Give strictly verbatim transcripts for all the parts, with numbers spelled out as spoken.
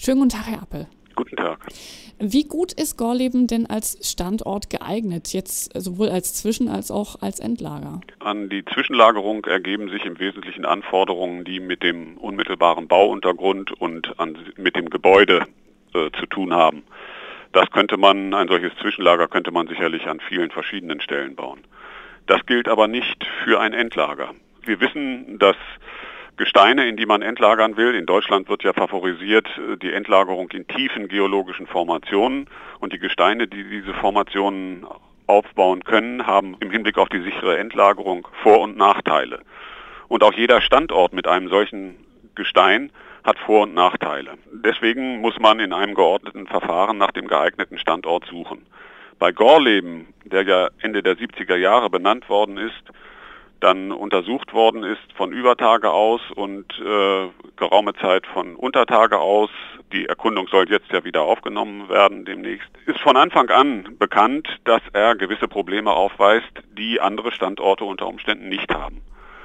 Schönen guten Tag, Herr Appel. Guten Tag. Wie gut ist Gorleben denn als Standort geeignet, jetzt sowohl als Zwischen- als auch als Endlager? An die Zwischenlagerung ergeben sich im Wesentlichen Anforderungen, die mit dem unmittelbaren Bauuntergrund und an, mit dem Gebäude äh, zu tun haben. Das könnte man, ein solches Zwischenlager könnte man sicherlich an vielen verschiedenen Stellen bauen. Das gilt aber nicht für ein Endlager. Wir wissen, dass Gesteine, in die man entlagern will. In Deutschland wird ja favorisiert die Endlagerung in tiefen geologischen Formationen. Und die Gesteine, die diese Formationen aufbauen können, haben im Hinblick auf die sichere Endlagerung Vor- und Nachteile. Und auch jeder Standort mit einem solchen Gestein hat Vor- und Nachteile. Deswegen muss man in einem geordneten Verfahren nach dem geeigneten Standort suchen. Bei Gorleben, der ja Ende der siebziger Jahre benannt worden ist, dann untersucht worden ist von Übertage aus und äh, geraume Zeit von Untertage aus. Die Erkundung soll jetzt ja wieder aufgenommen werden demnächst. Ist von Anfang an bekannt, dass er gewisse Probleme aufweist, die andere Standorte unter Umständen nicht haben.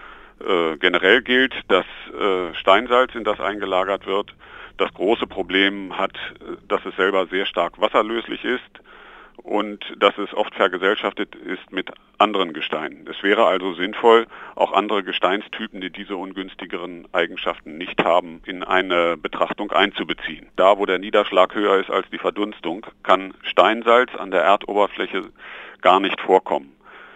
Äh, generell gilt, dass äh, Steinsalz, in das eingelagert wird, das große Problem hat, dass es selber sehr stark wasserlöslich ist und dass es oft vergesellschaftet ist mit anderen Gesteinen. Es wäre also sinnvoll, auch andere Gesteinstypen, die diese ungünstigeren Eigenschaften nicht haben, in eine Betrachtung einzubeziehen. Da, wo der Niederschlag höher ist als die Verdunstung, kann Steinsalz an der Erdoberfläche gar nicht vorkommen.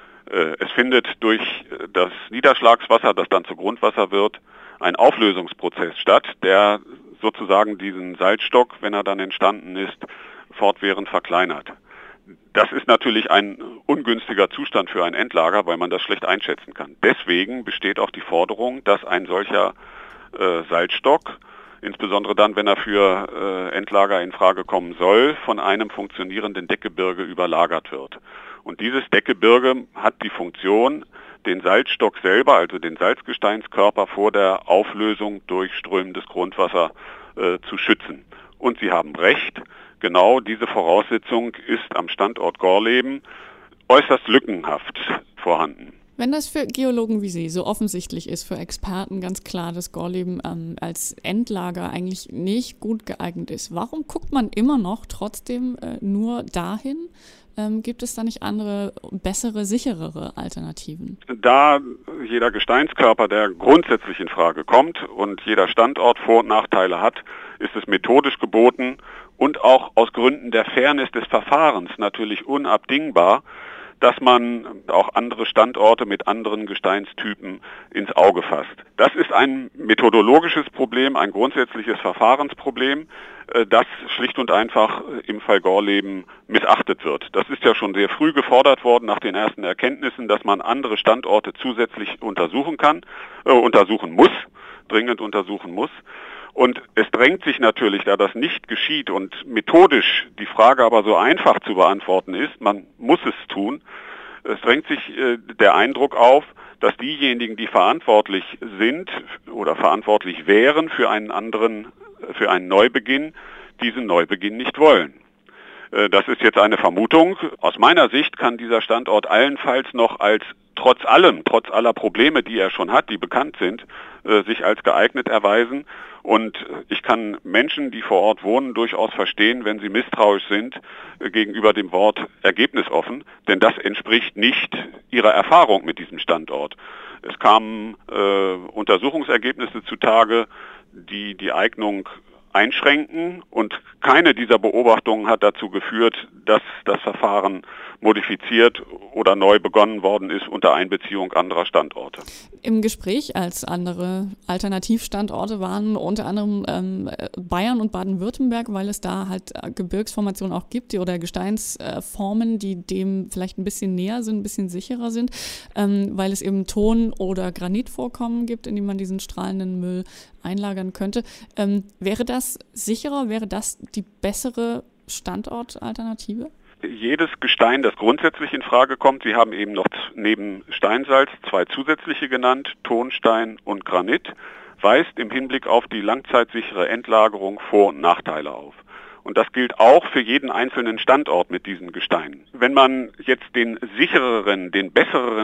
Es findet durch das Niederschlagswasser, das dann zu Grundwasser wird, ein Auflösungsprozess statt, der sozusagen diesen Salzstock, wenn er dann entstanden ist, fortwährend verkleinert. Das ist natürlich ein ungünstiger Zustand für ein Endlager, weil man das schlecht einschätzen kann. Deswegen besteht auch die Forderung, dass ein solcher äh, Salzstock, insbesondere dann, wenn er für äh, Endlager in Frage kommen soll, von einem funktionierenden Deckgebirge überlagert wird. Und dieses Deckgebirge hat die Funktion, den Salzstock selber, also den Salzgesteinskörper vor der Auflösung durch strömendes Grundwasser äh, zu schützen. Und Sie haben recht, genau diese Voraussetzung ist am Standort Gorleben äußerst lückenhaft vorhanden. Wenn das für Geologen wie Sie so offensichtlich ist, für Experten ganz klar, dass Gorleben ähm, als Endlager eigentlich nicht gut geeignet ist, warum guckt man immer noch trotzdem äh, nur dahin? Ähm, gibt es da nicht andere, bessere, sicherere Alternativen? Da jeder Gesteinskörper, der grundsätzlich in Frage kommt und jeder Standort Vor- und Nachteile hat, ist es methodisch geboten und auch aus Gründen der Fairness des Verfahrens natürlich unabdingbar, dass man auch andere Standorte mit anderen Gesteinstypen ins Auge fasst. Das ist ein methodologisches Problem, ein grundsätzliches Verfahrensproblem, das schlicht und einfach im Fall Gorleben missachtet wird. Das ist ja schon sehr früh gefordert worden nach den ersten Erkenntnissen, dass man andere Standorte zusätzlich untersuchen kann, äh, untersuchen muss, dringend untersuchen muss. Und es drängt sich natürlich, da das nicht geschieht und methodisch die Frage aber so einfach zu beantworten ist, man muss es tun, es drängt sich äh, der Eindruck auf, dass diejenigen, die verantwortlich sind oder verantwortlich wären für einen anderen, für einen Neubeginn, diesen Neubeginn nicht wollen. Äh, das ist jetzt eine Vermutung. Aus meiner Sicht kann dieser Standort allenfalls noch als trotz allem, trotz aller Probleme, die er schon hat, die bekannt sind, äh, sich als geeignet erweisen. Und ich kann Menschen, die vor Ort wohnen, durchaus verstehen, wenn sie misstrauisch sind äh, gegenüber dem Wort ergebnisoffen, denn das entspricht nicht ihrer Erfahrung mit diesem Standort. Es kamen äh, Untersuchungsergebnisse zutage, die die Eignung einschränken und keine dieser Beobachtungen hat dazu geführt, dass das Verfahren modifiziert oder neu begonnen worden ist unter Einbeziehung anderer Standorte. Im Gespräch, als andere Alternativstandorte waren, unter anderem ähm, Bayern und Baden-Württemberg, weil es da halt Gebirgsformationen auch gibt oder Gesteinsformen, die dem vielleicht ein bisschen näher sind, ein bisschen sicherer sind, ähm, weil es eben Ton- oder Granitvorkommen gibt, in die man diesen strahlenden Müll einlagern könnte. Ähm, wäre das sicherer? Wäre das die bessere Standortalternative? Jedes Gestein, das grundsätzlich in Frage kommt, Sie haben eben noch neben Steinsalz zwei zusätzliche genannt, Tonstein und Granit, weist im Hinblick auf die langzeitsichere Endlagerung Vor- und Nachteile auf. Und das gilt auch für jeden einzelnen Standort mit diesen Gesteinen. Wenn man jetzt den sichereren, den besseren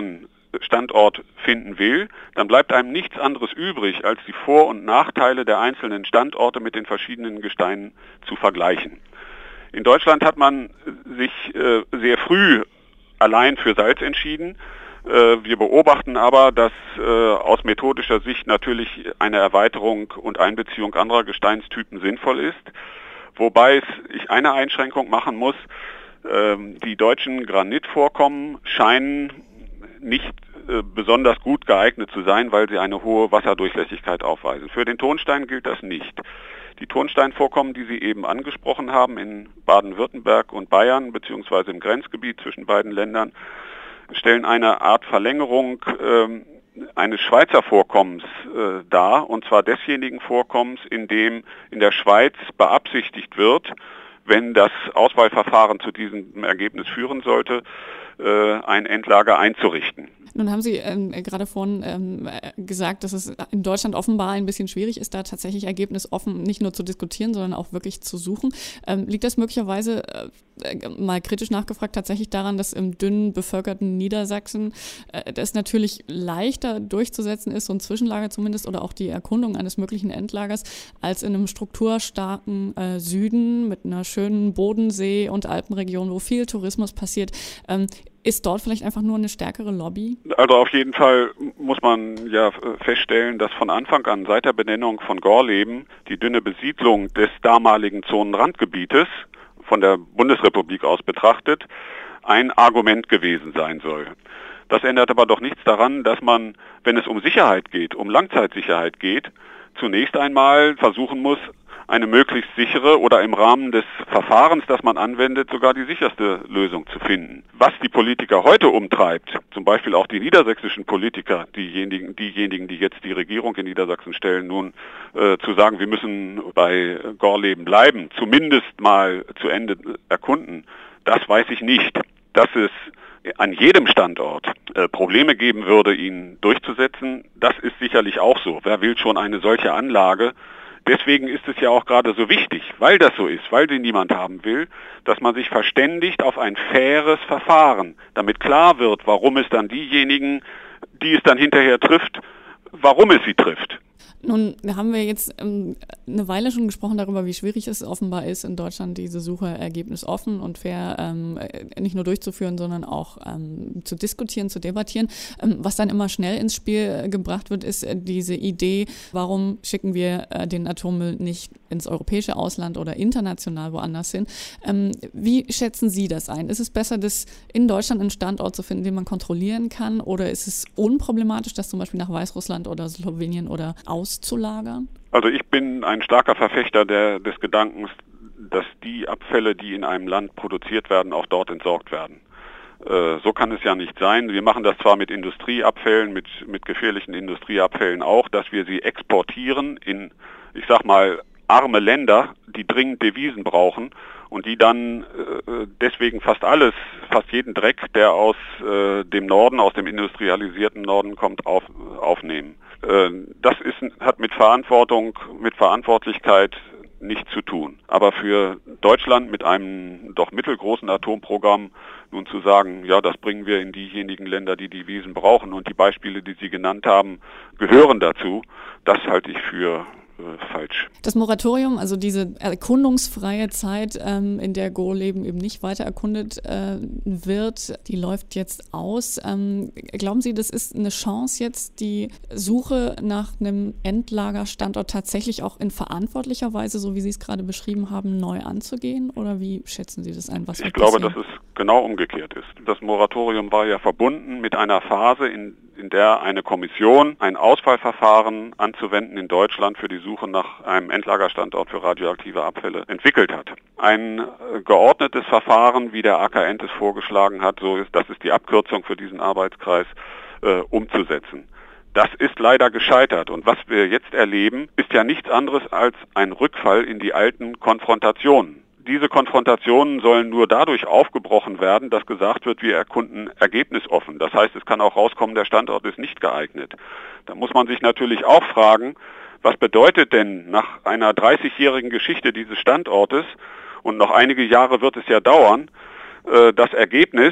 Standort finden will, dann bleibt einem nichts anderes übrig, als die Vor- und Nachteile der einzelnen Standorte mit den verschiedenen Gesteinen zu vergleichen. In Deutschland hat man sich äh, sehr früh allein für Salz entschieden. Äh, wir beobachten aber, dass äh, aus methodischer Sicht natürlich eine Erweiterung und Einbeziehung anderer Gesteinstypen sinnvoll ist. Wobei es, ich eine Einschränkung machen muss, äh, die deutschen Granitvorkommen scheinen nicht äh, besonders gut geeignet zu sein, weil sie eine hohe Wasserdurchlässigkeit aufweisen. Für den Tonstein gilt das nicht. Die Tonsteinvorkommen, die Sie eben angesprochen haben, in Baden-Württemberg und Bayern, beziehungsweise im Grenzgebiet zwischen beiden Ländern, stellen eine Art Verlängerung äh, eines Schweizer Vorkommens äh, dar, und zwar desjenigen Vorkommens, in dem in der Schweiz beabsichtigt wird, wenn das Auswahlverfahren zu diesem Ergebnis führen sollte, äh, ein Endlager einzurichten. Nun haben Sie ähm, gerade vorhin ähm, gesagt, dass es in Deutschland offenbar ein bisschen schwierig ist, da tatsächlich ergebnisoffen nicht nur zu diskutieren, sondern auch wirklich zu suchen. Ähm, liegt das möglicherweise, äh, mal kritisch nachgefragt, tatsächlich daran, dass im dünn bevölkerten Niedersachsen äh, das natürlich leichter durchzusetzen ist, so ein Zwischenlager zumindest, oder auch die Erkundung eines möglichen Endlagers, als in einem strukturstarken äh, Süden mit einer schönen Bodensee- und Alpenregion, wo viel Tourismus passiert. Ähm, Ist dort vielleicht einfach nur eine stärkere Lobby? Also auf jeden Fall muss man ja feststellen, dass von Anfang an seit der Benennung von Gorleben die dünne Besiedlung des damaligen Zonenrandgebietes von der Bundesrepublik aus betrachtet ein Argument gewesen sein soll. Das ändert aber doch nichts daran, dass man, wenn es um Sicherheit geht, um Langzeitsicherheit geht, zunächst einmal versuchen muss, eine möglichst sichere oder im Rahmen des Verfahrens, das man anwendet, sogar die sicherste Lösung zu finden. Was die Politiker heute umtreibt, zum Beispiel auch die niedersächsischen Politiker, diejenigen, diejenigen, die jetzt die Regierung in Niedersachsen stellen, nun äh, zu sagen, wir müssen bei Gorleben bleiben, zumindest mal zu Ende erkunden, das weiß ich nicht. Dass es an jedem Standort äh, Probleme geben würde, ihn durchzusetzen, das ist sicherlich auch so. Wer will schon eine solche Anlage? Deswegen ist es ja auch gerade so wichtig, weil das so ist, weil sie niemand haben will, dass man sich verständigt auf ein faires Verfahren, damit klar wird, warum es dann diejenigen, die es dann hinterher trifft, warum es sie trifft. Nun haben wir jetzt ähm, eine Weile schon gesprochen darüber, wie schwierig es offenbar ist, in Deutschland diese Suche ergebnisoffen und fair ähm, nicht nur durchzuführen, sondern auch ähm, zu diskutieren, zu debattieren. Ähm, was dann immer schnell ins Spiel äh, gebracht wird, ist äh, diese Idee, warum schicken wir äh, den Atommüll nicht ins europäische Ausland oder international woanders hin. Ähm, wie schätzen Sie das ein? Ist es besser, das in Deutschland einen Standort zu finden, den man kontrollieren kann, oder ist es unproblematisch, das zum Beispiel nach Weißrussland oder Slowenien oder auszulagern? Also ich bin ein starker Verfechter der, des Gedankens, dass die Abfälle, die in einem Land produziert werden, auch dort entsorgt werden. Äh, so kann es ja nicht sein. Wir machen das zwar mit Industrieabfällen, mit, mit gefährlichen Industrieabfällen auch, dass wir sie exportieren in, ich sag mal, arme Länder, die dringend Devisen brauchen und die dann äh, deswegen fast alles, fast jeden Dreck, der aus äh, dem Norden, aus dem industrialisierten Norden kommt, auf, aufnehmen. Äh, das ist, hat mit Verantwortung, mit Verantwortlichkeit nichts zu tun. Aber für Deutschland mit einem doch mittelgroßen Atomprogramm nun zu sagen, ja, das bringen wir in diejenigen Länder, die Devisen brauchen, und die Beispiele, die Sie genannt haben, gehören dazu, das halte ich für falsch. Das Moratorium, also diese erkundungsfreie Zeit, ähm, in der Gorleben eben nicht weiter erkundet äh, wird, die läuft jetzt aus. Ähm, glauben Sie, das ist eine Chance jetzt, die Suche nach einem Endlagerstandort tatsächlich auch in verantwortlicher Weise, so wie Sie es gerade beschrieben haben, neu anzugehen? Oder wie schätzen Sie das ein? Was ich glaube, dass es genau umgekehrt ist. Das Moratorium war ja verbunden mit einer Phase, in in der eine Kommission ein Auswahlverfahren anzuwenden in Deutschland für die Suche nach einem Endlagerstandort für radioaktive Abfälle entwickelt hat. Ein äh, geordnetes Verfahren, wie der A K Ent es vorgeschlagen hat, so ist, das ist die Abkürzung für diesen Arbeitskreis, äh, umzusetzen. Das ist leider gescheitert, und was wir jetzt erleben, ist ja nichts anderes als ein Rückfall in die alten Konfrontationen. Diese Konfrontationen sollen nur dadurch aufgebrochen werden, dass gesagt wird, wir erkunden ergebnisoffen. Das heißt, es kann auch rauskommen, der Standort ist nicht geeignet. Da muss man sich natürlich auch fragen, was bedeutet denn nach einer dreißigjährigen Geschichte dieses Standortes, und noch einige Jahre wird es ja dauern, das Ergebnis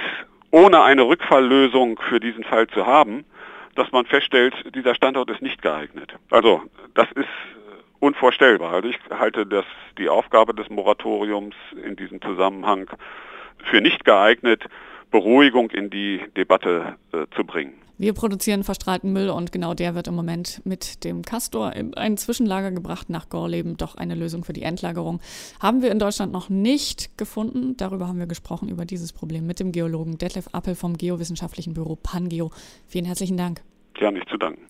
ohne eine Rückfalllösung für diesen Fall zu haben, dass man feststellt, dieser Standort ist nicht geeignet. Also das ist unvorstellbar. Also ich halte das, die Aufgabe des Moratoriums in diesem Zusammenhang für nicht geeignet, Beruhigung in die Debatte äh, zu bringen. Wir produzieren verstrahlten Müll und genau der wird im Moment mit dem Castor in ein Zwischenlager gebracht nach Gorleben. Doch eine Lösung für die Endlagerung haben wir in Deutschland noch nicht gefunden. Darüber haben wir gesprochen, über dieses Problem mit dem Geologen Detlef Appel vom Geowissenschaftlichen Büro PanGeo. Vielen herzlichen Dank. Ja, nicht zu danken.